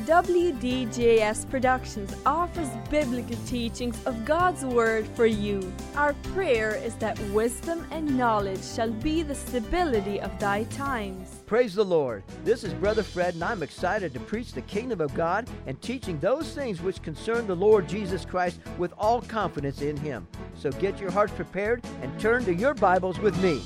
WDJS Productions offers biblical teachings of God's Word for you. Our prayer is that wisdom and knowledge shall be the stability of thy times. Praise the Lord. This is Brother Fred, and I'm excited to preach the kingdom of God and teaching those things which concern the Lord Jesus Christ with all confidence in Him. So get your hearts prepared and turn to your Bibles with me.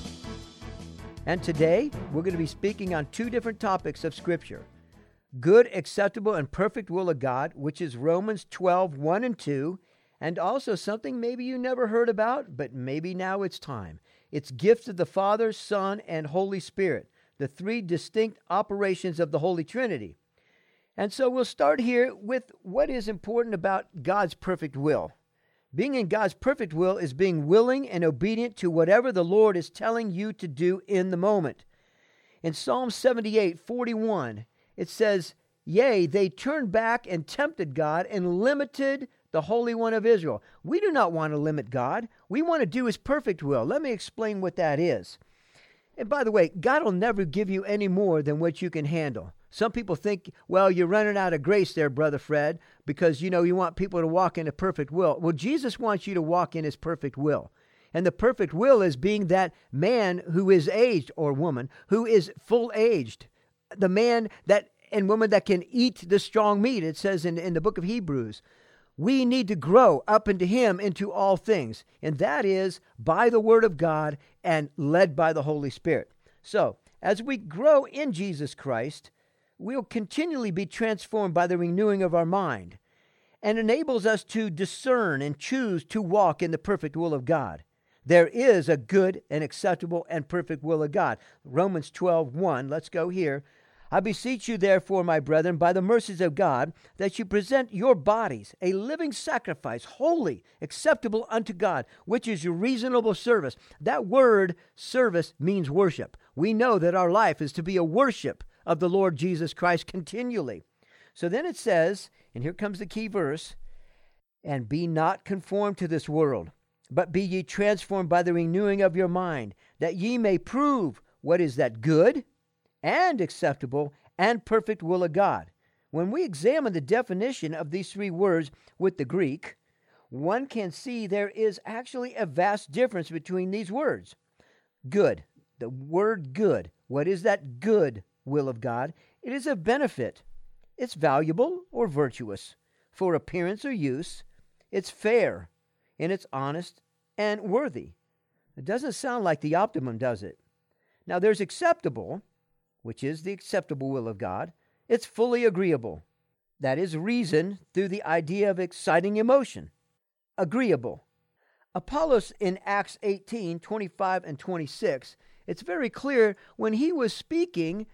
And today, we're going to be speaking on two different topics of Scripture. Good, acceptable, and perfect will of God, which is Romans 12, 1 and 2, and also something maybe you never heard about, but maybe now it's time. It's gifts of the Father, Son, and Holy Spirit, the three distinct operations of the Holy Trinity. And so we'll start here with what is important about God's perfect will. Being in God's perfect will is being willing and obedient to whatever the Lord is telling you to do in the moment. In Psalm 78, 41, it says, "Yea, they turned back and tempted God and limited the Holy One of Israel." We do not want to limit God. We want to do His perfect will. Let me explain what that is. And by the way, God will never give you any more than what you can handle. Some people think, well, you're running out of grace there, Brother Fred, because, you want people to walk in a perfect will. Well, Jesus wants you to walk in His perfect will. And the perfect will is being that man who is aged, or woman, who is full aged. The man that and woman that can eat the strong meat, it says in the book of Hebrews. We need to grow up into Him into all things. And that is by the Word of God and led by the Holy Spirit. So, as we grow in Jesus Christ, we'll continually be transformed by the renewing of our mind, and enables us to discern and choose to walk in the perfect will of God. There is a good and acceptable and perfect will of God. Romans 12:1, let's go here. "I beseech you, therefore, my brethren, by the mercies of God, that you present your bodies a living sacrifice, holy, acceptable unto God, which is your reasonable service." That word service means worship. We know that our life is to be a worship of the Lord Jesus Christ continually. So then it says, and here comes the key verse, "And be not conformed to this world, but be ye transformed by the renewing of your mind, that ye may prove what is that good and acceptable and perfect will of God." When we examine the definition of these three words with the Greek, one can see there is actually a vast difference between these words. Good, the word good. What is that good will of God? It is of benefit. It's valuable or virtuous for appearance or use. It's fair, and it's honest and worthy. It doesn't sound like the optimum, does it? Now there's acceptable, which is the acceptable will of God. It's fully agreeable. That is reason through the idea of exciting emotion. Agreeable. Apollos in Acts 18, 25 and 26, it's very clear when he was speaking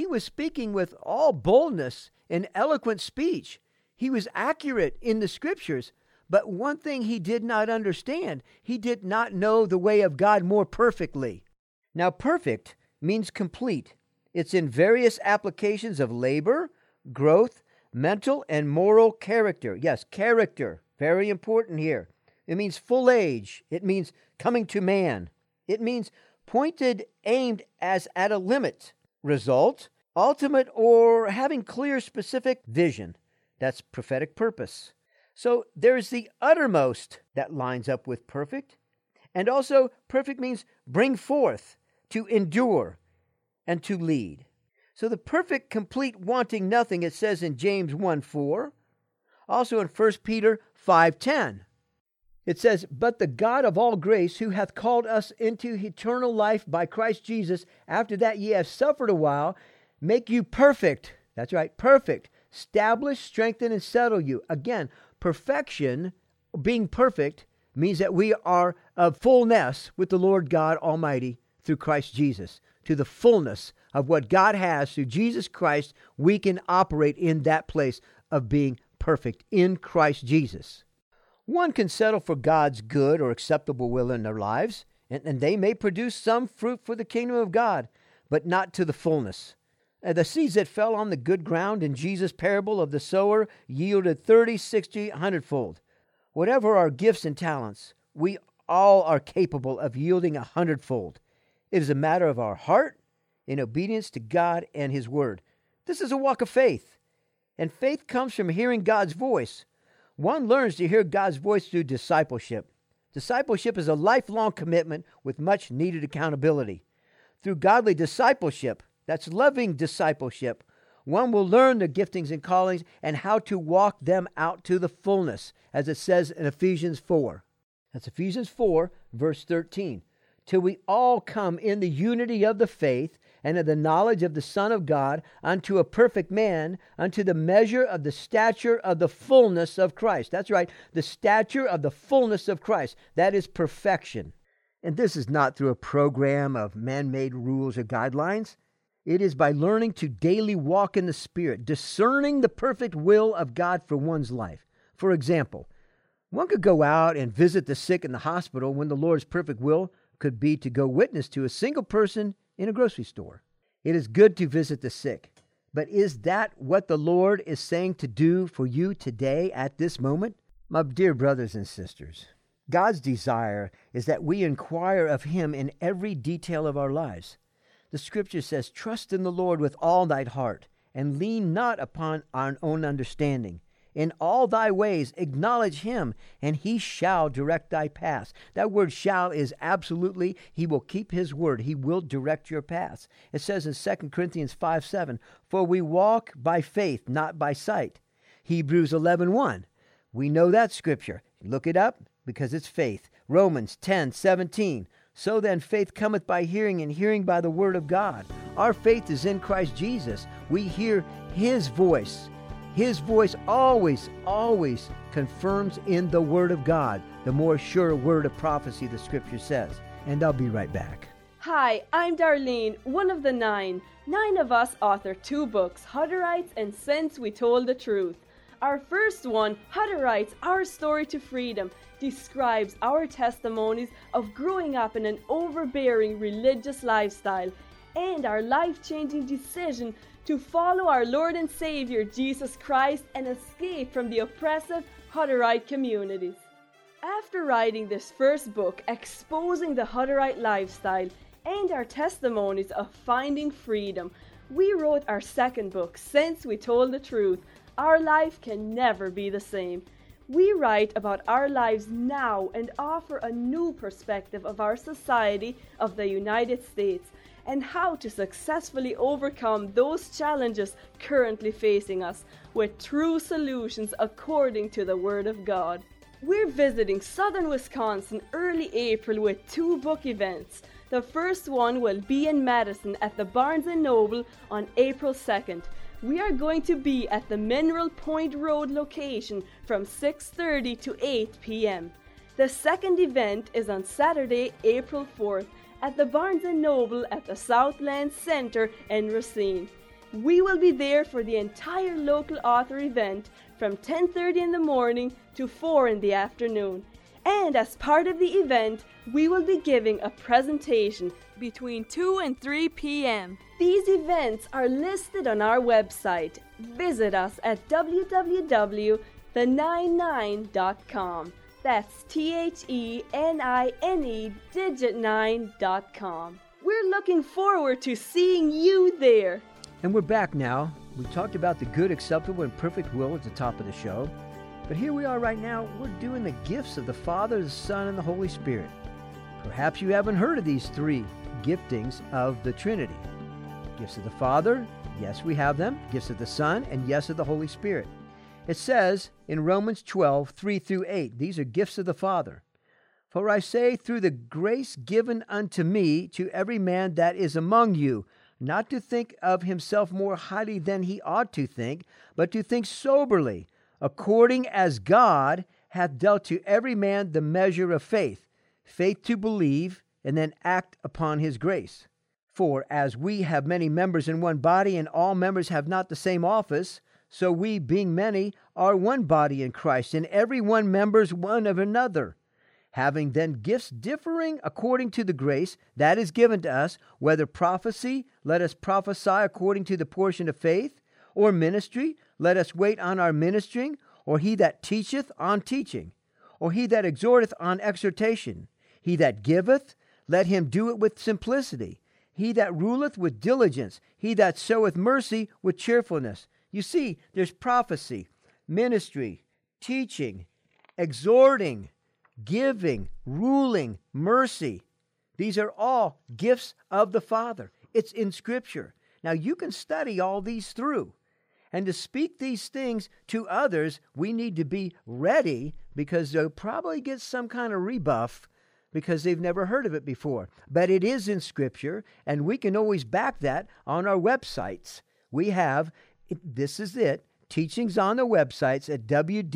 with all boldness and eloquent speech. He was accurate in the Scriptures, but one thing he did not understand, he did not know the way of God more perfectly. Now, perfect means complete. It's in various applications of labor, growth, mental, and moral character. Yes, character, very important here. It means full age. It means coming to man. It means pointed, aimed as at a limit. Result, ultimate, or having clear, specific vision. That's prophetic purpose. So there's the uttermost that lines up with perfect. And also, perfect means bring forth, to endure, and to lead. So the perfect, complete, wanting nothing, it says in James 1:4. Also in 1 Peter 5:10. It says, "But the God of all grace, who hath called us into eternal life by Christ Jesus, after that ye have suffered a while, make you perfect." That's right, perfect. "Establish, strengthen, and settle you." Again, perfection, being perfect, means that we are of fullness with the Lord God Almighty through Christ Jesus. To the fullness of what God has through Jesus Christ, we can operate in that place of being perfect in Christ Jesus. One can settle for God's good or acceptable will in their lives, and they may produce some fruit for the kingdom of God, but not to the fullness. The seeds that fell on the good ground in Jesus' parable of the sower yielded 30, 60, 100-fold. Whatever our gifts and talents, we all are capable of yielding 100-fold. It is a matter of our heart in obedience to God and His Word. This is a walk of faith. And faith comes from hearing God's voice. One learns to hear God's voice through discipleship. Discipleship is a lifelong commitment with much needed accountability. Through godly discipleship, that's loving discipleship, one will learn the giftings and callings and how to walk them out to the fullness, as it says in Ephesians 4. That's Ephesians 4, verse 13. Till we all come in the unity of the faith and of the knowledge of the Son of God, unto a perfect man, unto the measure of the stature of the fullness of Christ. That's right, the stature of the fullness of Christ. That is perfection. And this is not through a program of man-made rules or guidelines. It is by learning to daily walk in the Spirit, discerning the perfect will of God for one's life. For example, one could go out and visit the sick in the hospital when the Lord's perfect will could be to go witness to a single person in a grocery store. It is good to visit the sick, but is that what the Lord is saying to do for you today at this moment? My dear brothers and sisters, God's desire is that we inquire of Him in every detail of our lives. The Scripture says, "Trust in the Lord with all thine heart, and lean not upon our own understanding. In all thy ways acknowledge Him, and He shall direct thy paths." That word "shall" is absolutely, He will keep His word. He will direct your paths. It says in 2 Corinthians 5:7, "For we walk by faith, not by sight." Hebrews 11:1. We know that Scripture. Look it up because it's faith. Romans 10:17. "So then faith cometh by hearing, and hearing by the word of God." Our faith is in Christ Jesus. We hear His voice. His voice always confirms in the Word of God, the more sure word of prophecy, the Scripture says. And I'll be right back. Hi, I'm Darlene, one of the 9. 9 of us author 2 books, Hutterites and Since We Told the Truth. Our first one, Hutterites, Our Story to Freedom, describes our testimonies of growing up in an overbearing religious lifestyle and our life-changing decision to follow our Lord and Savior Jesus Christ and escape from the oppressive Hutterite communities. After writing this first book exposing the Hutterite lifestyle and our testimonies of finding freedom, we wrote our second book, Since We Told the Truth, Our Life Can Never Be the Same. We write about our lives now and offer a new perspective of our society of the United States and how to successfully overcome those challenges currently facing us with true solutions according to the Word of God. We're visiting southern Wisconsin early April with 2 book events. The first one will be in Madison at the Barnes & Noble on April 2nd. We are going to be at the Mineral Point Road location from 6:30 to 8 p.m. The second event is on Saturday, April 4th at the Barnes & Noble at the Southland Center in Racine. We will be there for the entire local author event from 10:30 in the morning to 4 in the afternoon. And as part of the event, we will be giving a presentation between 2 and 3 p.m. These events are listed on our website. Visit us at www.the99.com. That's THENINE digit 9.com. We're looking forward to seeing you there. And we're back now. We talked about the good, acceptable, and perfect will at the top of the show. But here we are right now. We're doing the gifts of the Father, the Son, and the Holy Spirit. Perhaps you haven't heard of these 3 giftings of the Trinity. Gifts of the Father, yes, we have them. Gifts of the Son, and yes, of the Holy Spirit. It says in Romans 12, 3-8, these are gifts of the Father. "For I say, through the grace given unto me, to every man that is among you, not to think of himself more highly than he ought to think, but to think soberly, according as God hath dealt to every man the measure of faith, faith to believe, and then act upon his grace. For as we have many members in one body, and all members have not the same office, so we, being many, are one body in Christ, and every one members one of another. Having then gifts differing according to the grace that is given to us, whether prophecy, let us prophesy according to the portion of faith, or ministry, let us wait on our ministering, or he that teacheth on teaching, or he that exhorteth on exhortation. He that giveth, let him do it with simplicity. He that ruleth with diligence. He that showeth mercy with cheerfulness. You see, there's prophecy, ministry, teaching, exhorting, giving, ruling, mercy. These are all gifts of the Father. It's in Scripture. Now, you can study all these through. And to speak these things to others, we need to be ready, because they'll probably get some kind of rebuff because they've never heard of it before. But it is in Scripture, and we can always back that on our websites. We have, this is it, teachings on the websites at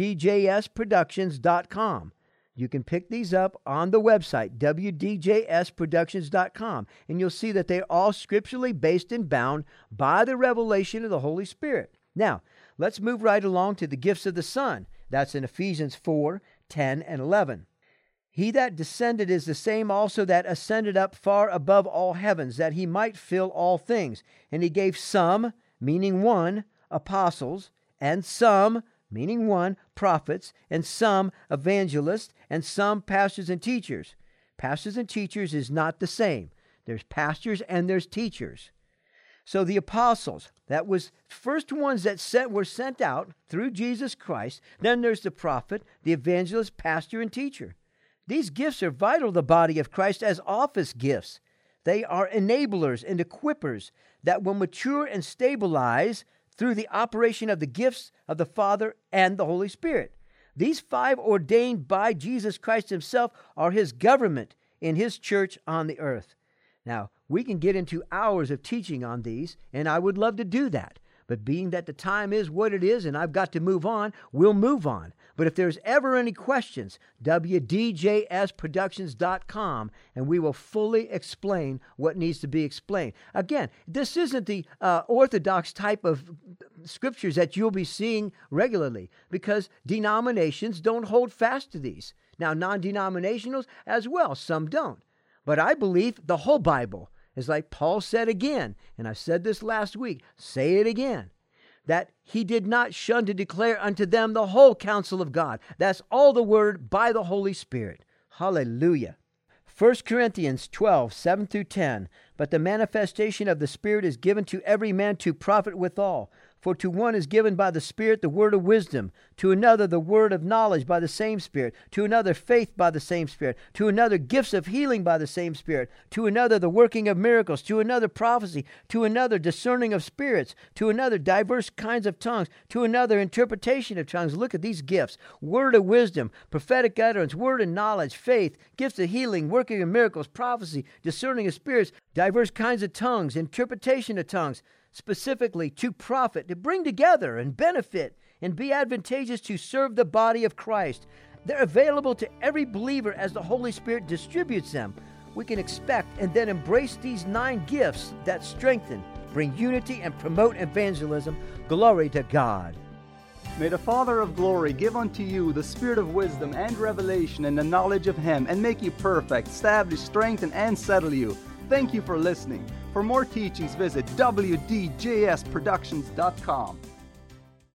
wdjsproductions.com. You can pick these up on the website, wdjsproductions.com, and you'll see that they're all scripturally based and bound by the revelation of the Holy Spirit. Now, let's move right along to the gifts of the Son. That's in Ephesians 4, 10, and 11. He that descended is the same also that ascended up far above all heavens, that he might fill all things. And he gave some, meaning one, apostles, and some, meaning one, prophets, and some evangelists, and some pastors and teachers. Pastors and teachers is not the same. There's pastors and there's teachers. So the apostles, that was first ones that were sent out through Jesus Christ. Then there's the prophet, the evangelist, pastor, and teacher. These gifts are vital to the body of Christ as office gifts. They are enablers and equippers that will mature and stabilize through the operation of the gifts of the Father and the Holy Spirit. These 5 ordained by Jesus Christ himself are his government in his church on the earth. Now, we can get into hours of teaching on these, and I would love to do that. But being that the time is what it is and I've got to move on, we'll move on. But if there's ever any questions, wdjsproductions.com, and we will fully explain what needs to be explained. Again, this isn't the orthodox type of scriptures that you'll be seeing regularly, because denominations don't hold fast to these. Now, non-denominationals as well, some don't. But I believe the whole Bible is like Paul said again, and I said this last week, say it again, that he did not shun to declare unto them the whole counsel of God. That's all the word by the Holy Spirit. Hallelujah. 1 Corinthians 12, 7 through 10. But the manifestation of the Spirit is given to every man to profit withal. For to one is given by the Spirit the word of wisdom, to another the word of knowledge by the same Spirit, to another faith by the same Spirit, to another gifts of healing by the same Spirit, to another the working of miracles, to another prophecy, to another discerning of spirits, to another diverse kinds of tongues, to another interpretation of tongues. Look at these gifts: word of wisdom, prophetic utterance, word of knowledge, faith, gifts of healing, working of miracles, prophecy, discerning of spirits, diverse kinds of tongues, interpretation of tongues. Specifically to profit, to bring together and benefit and be advantageous to serve the body of Christ. They're available to every believer as the Holy Spirit distributes them. We can expect and then embrace these 9 gifts that strengthen, bring unity, and promote evangelism. Glory to God. May the Father of glory give unto you the spirit of wisdom and revelation and the knowledge of him, and make you perfect, establish, strengthen, and settle you. Thank you for listening. For more teachings, visit wdjsproductions.com.